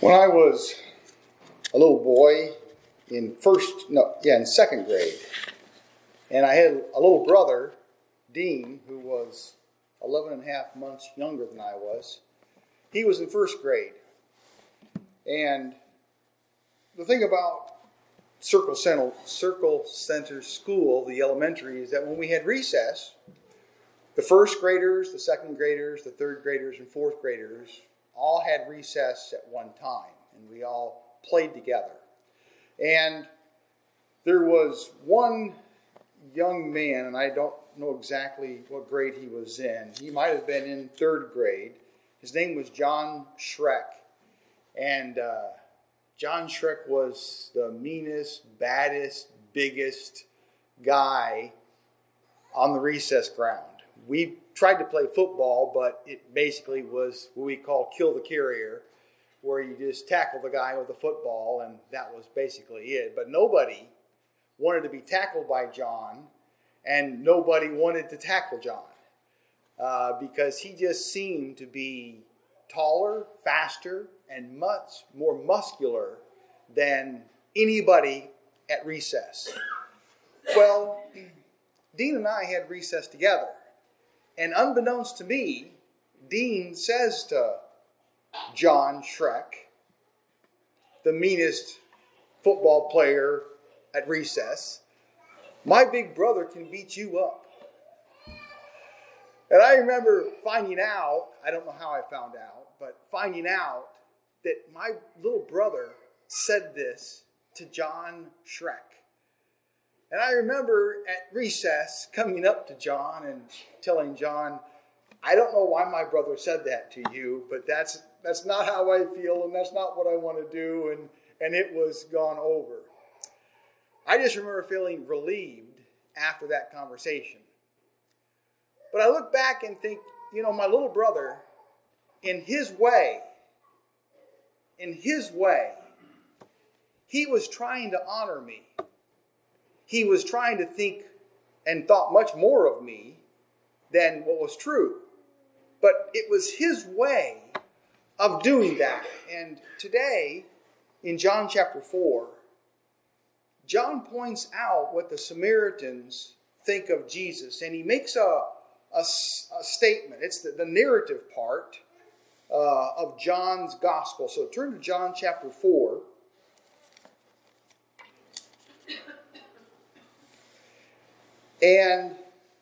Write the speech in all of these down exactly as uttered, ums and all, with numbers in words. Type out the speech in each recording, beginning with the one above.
When I was a little boy in first, no, yeah, in second grade, and I had a little brother, Dean, who was eleven and a half months younger than I was. He was in first grade. And the thing about Circle Center, Circle Center School, the elementary, is that when we had recess, the first graders, the second graders, the third graders, and fourth graders all had recess at one time, and we all played together. And there was one young man, and I don't know exactly what grade he was in. He might have been in third grade. His name was John Schreck. And uh, John Schreck was the meanest, baddest, biggest guy on the recess ground. We tried to play football, but it basically was what we call kill the carrier, where you just tackle the guy with the football, and that was basically it. But nobody wanted to be tackled by John, and nobody wanted to tackle John uh, because he just seemed to be taller, faster, and much more muscular than anybody at recess. Well, Dean and I had recess together. And unbeknownst to me, Dean says to John Schreck, the meanest football player at recess, "My big brother can beat you up." And I remember finding out, I don't know how I found out, but finding out that my little brother said this to John Schreck. And I remember at recess coming up to John and telling John, "I don't know why my brother said that to you, but that's that's not how I feel, and that's not what I want to do," and, and it was gone over. I just remember feeling relieved after that conversation. But I look back and think, you know, my little brother, in his way, in his way, he was trying to honor me. He was trying to think and thought much more of me than what was true. But it was his way of doing that. And today, in John chapter four, John points out what the Samaritans think of Jesus. And he makes a, a, a statement. It's the, the narrative part uh, of John's gospel. So turn to John chapter four. And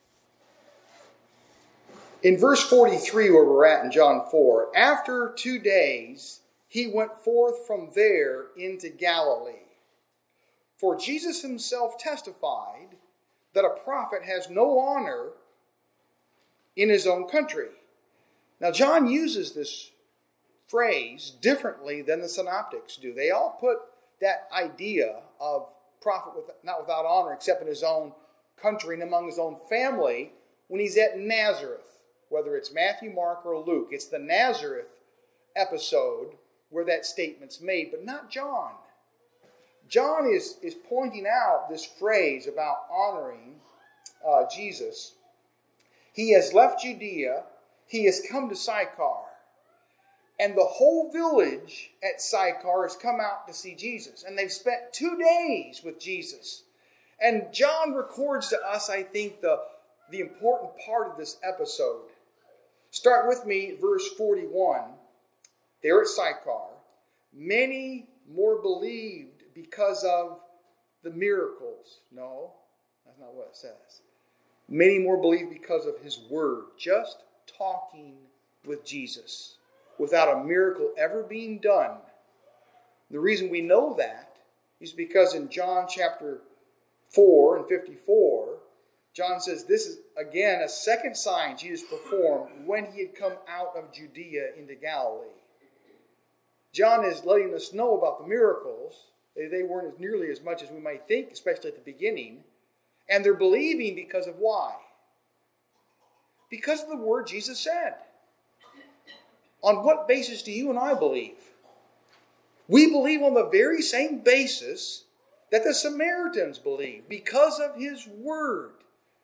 in verse forty-three, where we're at in John four, after two days, he went forth from there into Galilee. For Jesus himself testified that a prophet has no honor in his own country. Now, John uses this phrase differently than the synoptics do. They all put that idea of prophet with, not without honor except in his own country and among his own family when he's at Nazareth, whether it's Matthew, Mark, or Luke. It's the Nazareth episode where that statement's made, but not John. John is, is pointing out this phrase about honoring uh, Jesus. He has left Judea. He has come to Sychar. And the whole village at Sychar has come out to see Jesus. And they've spent two days with Jesus. And John records to us, I think, the, the important part of this episode. Start with me, verse forty-one. There at Sychar, many more believed because of the miracles. No, that's not what it says. Many more believed because of his word. Just talking with Jesus without a miracle ever being done. The reason we know that is because in John chapter four and fifty-four, John says this is again a second sign Jesus performed when he had come out of Judea into Galilee. John is letting us know about the miracles. They weren't as nearly as much as we might think, especially at the beginning. And they're believing because of why? Because of the word Jesus said. On what basis do you and I believe? We believe on the very same basis that the Samaritans believed, because of his word.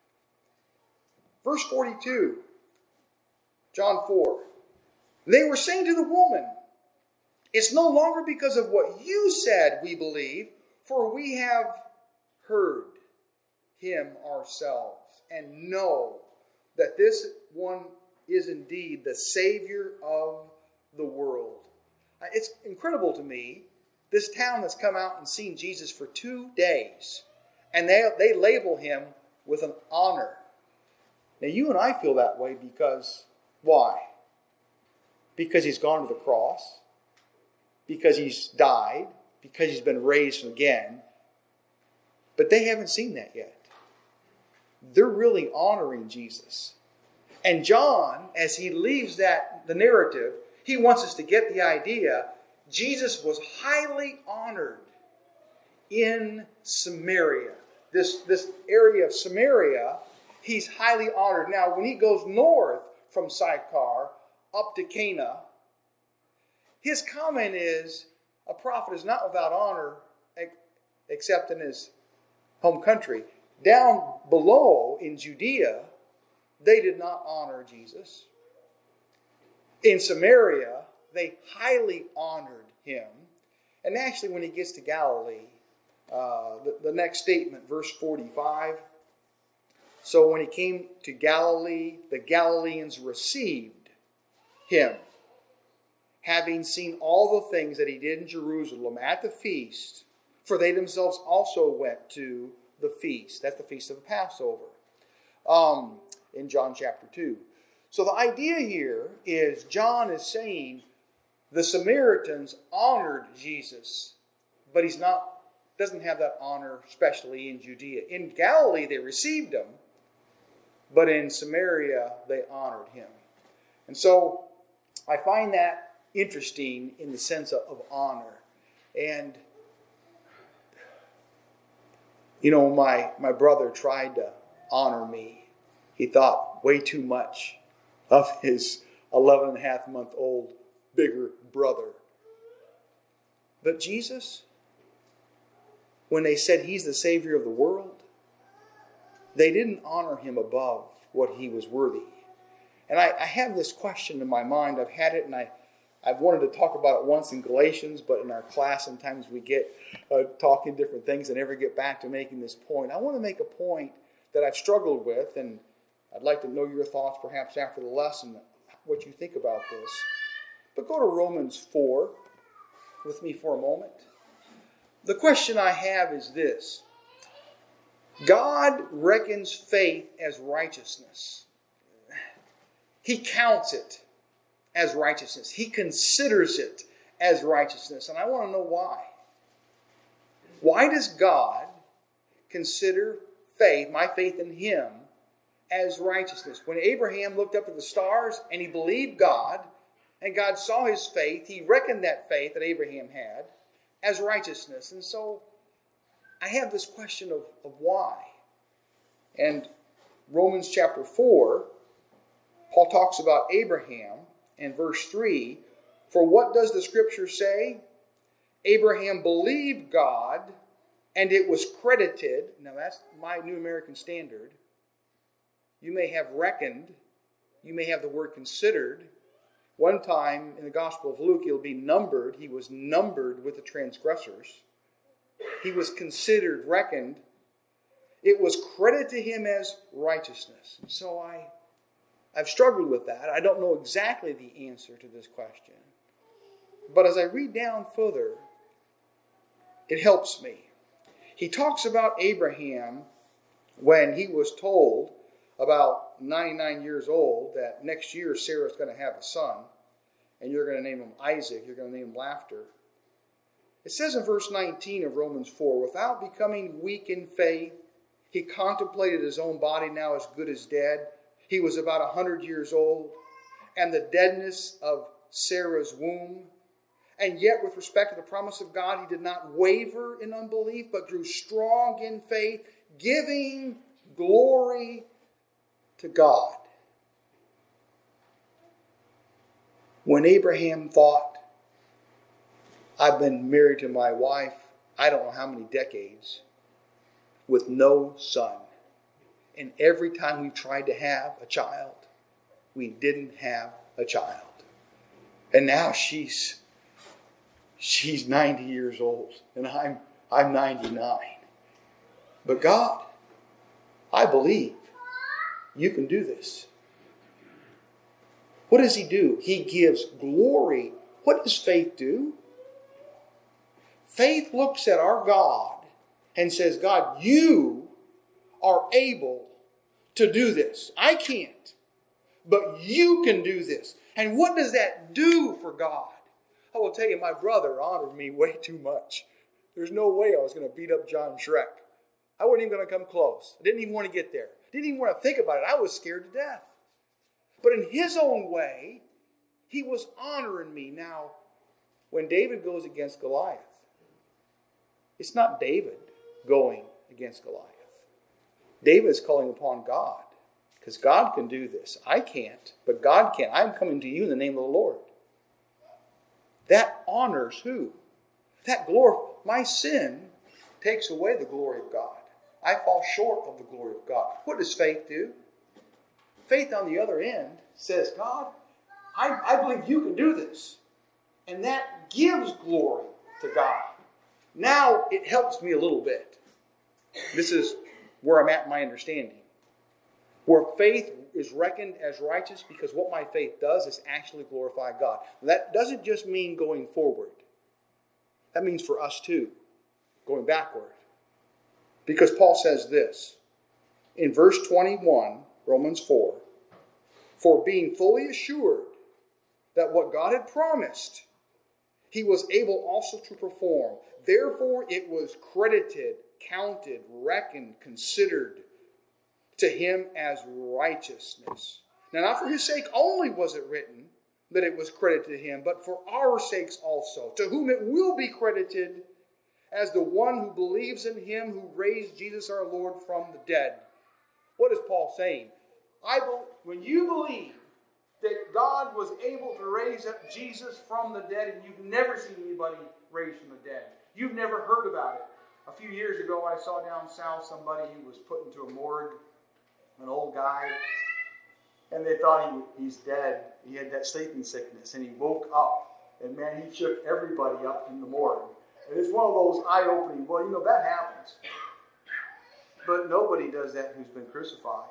Verse forty-two, John four. They were saying to the woman, It's no longer because of what you said we believe, for we have heard him ourselves and know that this one is indeed the Savior of the world. It's incredible to me, this town has come out and seen Jesus for two days, and they, they label him with an honor. Now you and I feel that way because, why? Because he's gone to the cross, because he's died, because he's been raised again. But they haven't seen that yet. They're really honoring Jesus. And John, as he leaves that the narrative, he wants us to get the idea Jesus was highly honored in Samaria. This, this area of Samaria, he's highly honored. Now, when he goes north from Sychar up to Cana, his comment is, a prophet is not without honor except in his home country. Down below in Judea, they did not honor Jesus. In Samaria, they highly honored him. And actually, when he gets to Galilee, uh, the, the next statement, verse forty-five. So when he came to Galilee, the Galileans received him, having seen all the things that he did in Jerusalem at the feast, for they themselves also went to the feast. That's the feast of the Passover, um, in John chapter two. So the idea here is John is saying the Samaritans honored Jesus, but he's not, doesn't have that honor, especially in Judea. In Galilee, they received him, but in Samaria, they honored him. And so I find that interesting in the sense of, of honor. And, you know, my, my brother tried to honor me. He thought way too much of his eleven and a half month old bigger brother. But Jesus, when they said he's the Savior of the world, they didn't honor him above what he was worthy. And I, I have this question in my mind. I've had it, and I, I've wanted to talk about it once in Galatians, but in our class sometimes we get uh, talking different things and never get back to making this point. I want to make a point that I've struggled with, and I'd like to know your thoughts perhaps after the lesson, what you think about this. But go to Romans four with me for a moment. The question I have is this. God reckons faith as righteousness. He counts it as righteousness. He considers it as righteousness. And I want to know why. Why does God consider faith, my faith in him, as righteousness? When Abraham looked up at the stars and he believed God, and God saw his faith, he reckoned that faith that Abraham had as righteousness. And so I have this question of, of why. And Romans chapter four, Paul talks about Abraham in verse three. For what does the scripture say? Abraham believed God, and it was credited. Now that's my New American Standard. You may have reckoned. You may have the word considered. One time in the Gospel of Luke, he'll be numbered. He was numbered with the transgressors. He was considered, reckoned. It was credited to him as righteousness. So I, I've struggled with that. I don't know exactly the answer to this question. But as I read down further, it helps me. He talks about Abraham when he was told about ninety-nine years old that next year Sarah's going to have a son, and you're going to name him Isaac, you're going to name him Laughter. It says in verse nineteen of Romans four, without becoming weak in faith, he contemplated his own body now as good as dead. He was about one hundred years old, and the deadness of Sarah's womb. And yet, with respect to the promise of God, he did not waver in unbelief, but grew strong in faith, giving glory to God. When Abraham thought, I've been married to my wife, I don't know how many decades, with no son. And every time we tried to have a child, we didn't have a child. And now she's She's ninety years old, and I'm I'm ninety-nine. But God, I believe you can do this. What does he do? He gives glory. What does faith do? Faith looks at our God and says, God, you are able to do this. I can't, but you can do this. And what does that do for God? I will tell you, my brother honored me way too much. There's no way I was going to beat up John Shrek. I wasn't even going to come close. I didn't even want to get there. Didn't even want to think about it. I was scared to death. But in his own way, he was honoring me. Now, when David goes against Goliath, it's not David going against Goliath. David is calling upon God, because God can do this. I can't, but God can. I'm coming to you in the name of the Lord. That honors who? That glory. My sin takes away the glory of God. I fall short of the glory of God. What does faith do? Faith on the other end says, God, I, I believe you can do this. And that gives glory to God. Now it helps me a little bit. This is where I'm at in my understanding. Where faith is reckoned as righteous, because what my faith does is actually glorify God. That doesn't just mean going forward. That means for us too, going backward. Because Paul says this in verse twenty-one, Romans four, for being fully assured that what God had promised, he was able also to perform. Therefore it was credited, counted, reckoned, considered to him as righteousness. Now, not for his sake only was it written that it was credited to him, but for our sakes also, to whom it will be credited as the one who believes in him who raised Jesus our Lord from the dead. What is Paul saying? I be- when you believe that God was able to raise up Jesus from the dead, and you've never seen anybody raised from the dead, you've never heard about it. A few years ago, I saw down south somebody who was put into a morgue, an old guy, and they thought he he's dead. He had that sleeping sickness, and he woke up, and man, he shook everybody up in the morgue. And it's one of those eye-opening, well, you know, that happens. But nobody does that who's been crucified,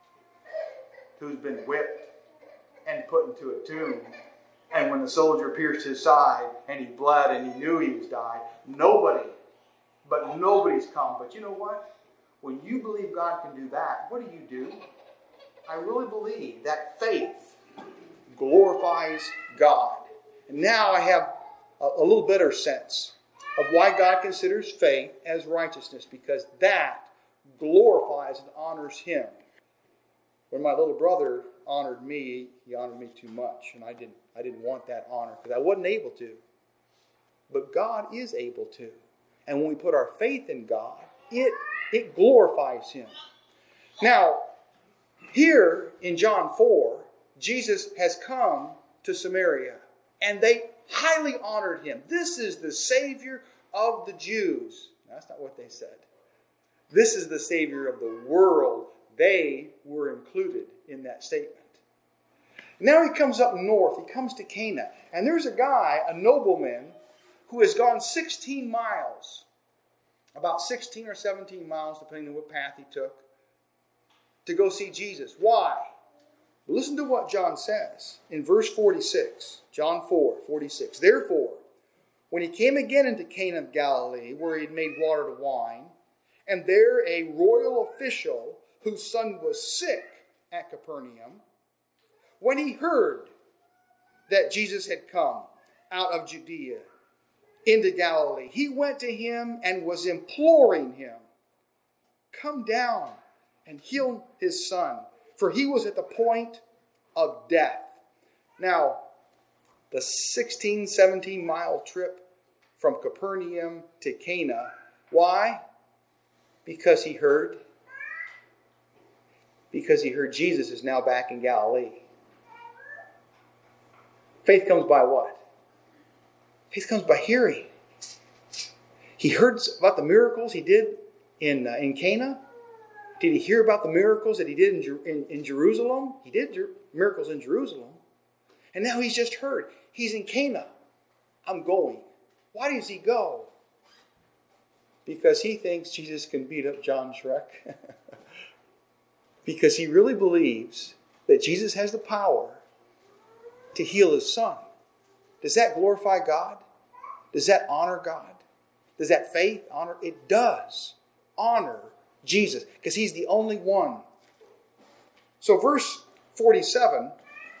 who's been whipped and put into a tomb. And when the soldier pierced his side and he bled and he knew he was dying, nobody, but nobody's come. But you know what? When you believe God can do that, what do you do? I really believe that faith glorifies God. And now I have a, a little better sense of why God considers faith as righteousness, because that glorifies and honors him. When my little brother honored me, he honored me too much, and I didn't I didn't want that honor because I wasn't able to. But God is able to. And when we put our faith in God, it it glorifies him. Now, here in John four, Jesus has come to Samaria, and they highly honored him. This is the Savior of the Jews. That's not what they said. This is the Savior of the world. They were included in that statement. Now he comes up north. He comes to Cana. And there's a guy, a nobleman, who has gone sixteen miles, about sixteen or seventeen miles, depending on what path he took, to go see Jesus. Why? Well, listen to what John says in verse forty-six. John four, forty-six. Therefore, when he came again into Cana of Galilee, where he had made water to wine, and there a royal official whose son was sick at Capernaum, when he heard that Jesus had come out of Judea into Galilee, he went to him and was imploring him, come down and heal his son, for he was at the point of death. Now, the sixteen, seventeen mile trip from Capernaum to Cana, why? Because he heard. Because he heard Jesus is now back in Galilee. Faith comes by what? Faith comes by hearing. He heard about the miracles he did in uh, in Cana. Did he hear about the miracles that he did in, in, in Jerusalem? He did Jer- miracles in Jerusalem. And now he's just heard. He's in Cana. I'm going. Why does he go? Because he thinks Jesus can beat up John Shrek. Because he really believes that Jesus has the power to heal his son. Does that glorify God? Does that honor God? Does that faith honor? It does honor Jesus because he's the only one. So verse forty-seven,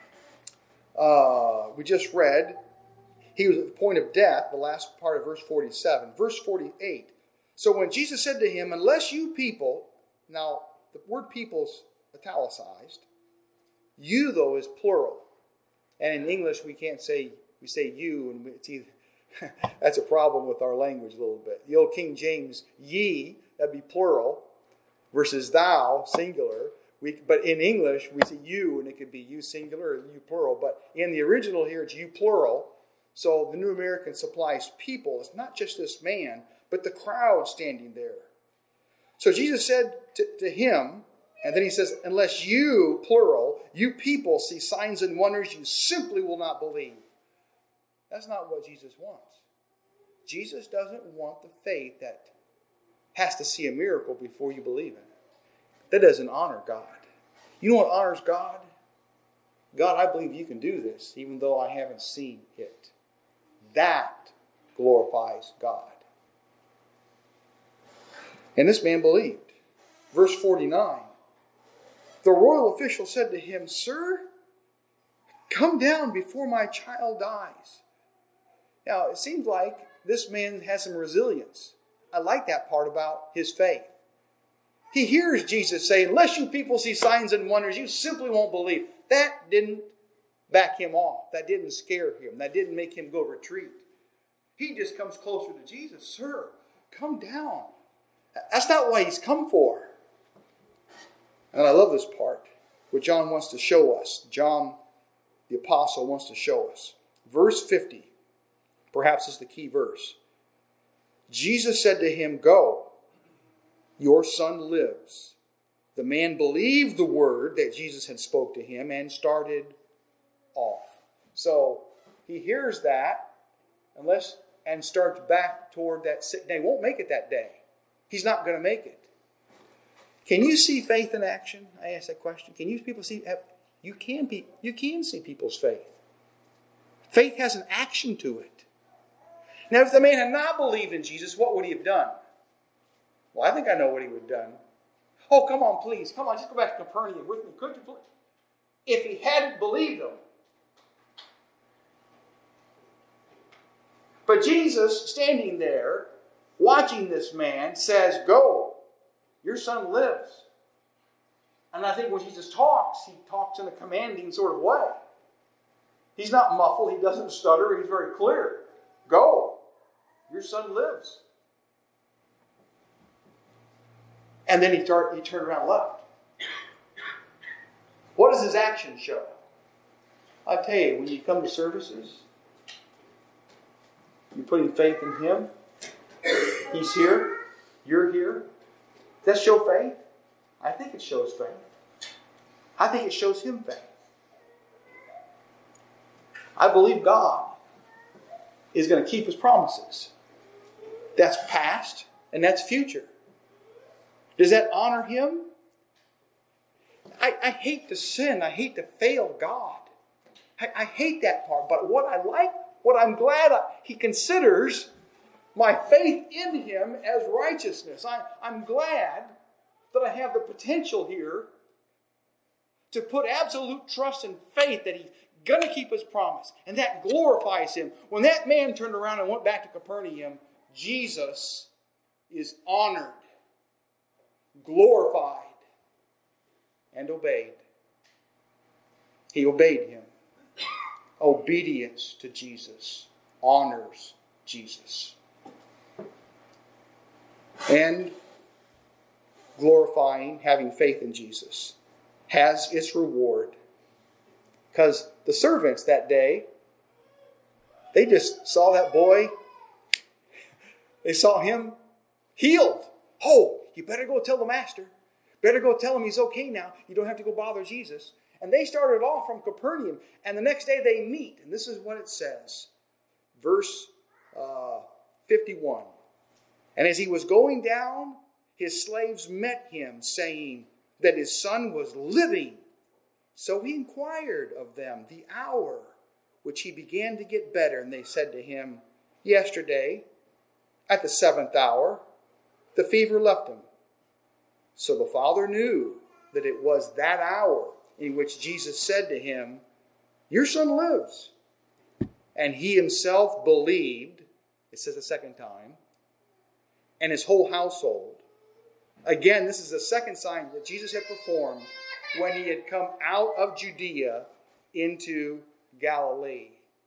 uh, we just read, he was at the point of death, the last part of verse forty-seven. Verse forty-eight, so when Jesus said to him, unless you people, now the word people's italicized, you though is plural. And in English we can't say, we say you, and it's either, that's a problem with our language a little bit. The old King James, ye, that'd be plural, versus thou, singular. We, but in English, we say you, and it could be you singular or you plural. But in the original here, it's you plural. So the New American supplies people. It's not just this man, but the crowd standing there. So Jesus said to, to him, and then he says, unless you, plural, you people see signs and wonders, you simply will not believe. That's not what Jesus wants. Jesus doesn't want the faith that has to see a miracle before you believe in it. That doesn't honor God. You know what honors God? God, I believe you can do this, even though I haven't seen it. That glorifies God. And this man believed. Verse forty-nine. The royal official said to him, Sir, come down before my child dies. Now, it seems like this man has some resilience. I like that part about his faith. He hears Jesus say, unless you people see signs and wonders, you simply won't believe. That didn't back him off. That didn't scare him. That didn't make him go retreat. He just comes closer to Jesus. Sir, come down. That's not what he's come for. And I love this part, what John wants to show us. John, the apostle, wants to show us. Verse fifty, perhaps is the key verse. Jesus said to him, Go, your son lives. The man believed the word that Jesus had spoke to him and started off. So he hears that, unless and starts back toward that sick day. Won't make it that day. He's not going to make it. Can you see faith in action? I asked that question. Can you people see? You can be. You can see people's faith. Faith has an action to it. Now, if the man had not believed in Jesus, what would he have done? Well, I think I know what he would have done. Oh, come on, please. Come on, just go back to Capernaum with me. Could you please? If he hadn't believed him. But Jesus, standing there, watching this man, says, Go, your son lives. And I think when Jesus talks, he talks in a commanding sort of way. He's not muffled. He doesn't stutter. He's very clear. Go, your son lives. And then he, tar- he turned around and left. What does his action show? I tell you, when you come to services, you're putting faith in him. He's here. You're here. Does that show faith? I think it shows faith. I think it shows him faith. I believe God is going to keep his promises. That's past and that's future. Does that honor him? I, I hate to sin. I hate to fail God. I, I hate that part. But what I like, what I'm glad I, he considers my faith in him as righteousness. I, I'm glad that I have the potential here to put absolute trust and faith that he's going to keep his promise. And that glorifies him. When that man turned around and went back to Capernaum, Jesus is honored, glorified, and obeyed. He obeyed him. Obedience to Jesus honors Jesus. And glorifying, having faith in Jesus, has its reward. Because the servants that day, they just saw that boy. They saw him healed. Oh, you better go tell the master. Better go tell him he's okay now. You don't have to go bother Jesus. And they started off from Capernaum. And the next day they meet. And this is what it says. Verse uh, fifty-one. And as he was going down, his slaves met him, saying that his son was living. So he inquired of them the hour which he began to get better. And they said to him, yesterday, at the seventh hour, the fever left him. So the father knew that it was that hour in which Jesus said to him, your son lives. And he himself believed, it says a second time, and his whole household. Again, this is the second sign that Jesus had performed when he had come out of Judea into Galilee.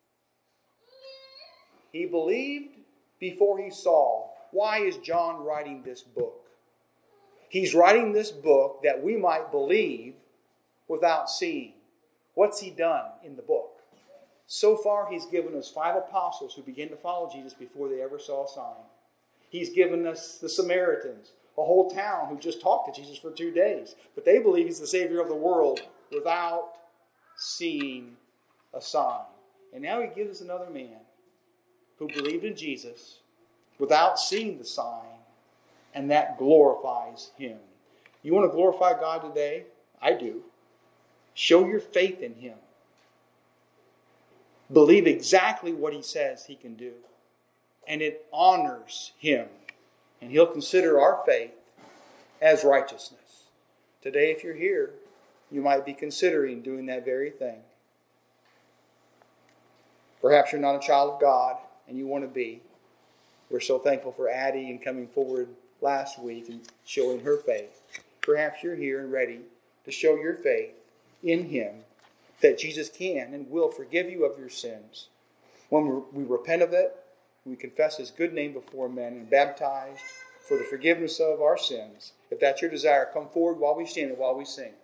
He believed before he saw. Why is John writing this book? He's writing this book that we might believe without seeing. What's he done in the book? So far, he's given us five apostles who began to follow Jesus before they ever saw a sign. He's given us the Samaritans, a whole town who just talked to Jesus for two days. But they believe he's the Savior of the world without seeing a sign. And now he gives us another man who believed in Jesus without seeing the sign, and that glorifies him. You want to glorify God today? I do. Show your faith in him. Believe exactly what he says he can do. And it honors him. And he'll consider our faith as righteousness. Today, if you're here, you might be considering doing that very thing. Perhaps you're not a child of God and you want to be. We're so thankful for Addie and coming forward last week and showing her faith. Perhaps you're here and ready to show your faith in him, that Jesus can and will forgive you of your sins. When we repent of it, we confess his good name before men and baptized for the forgiveness of our sins. If that's your desire, come forward while we stand and while we sing.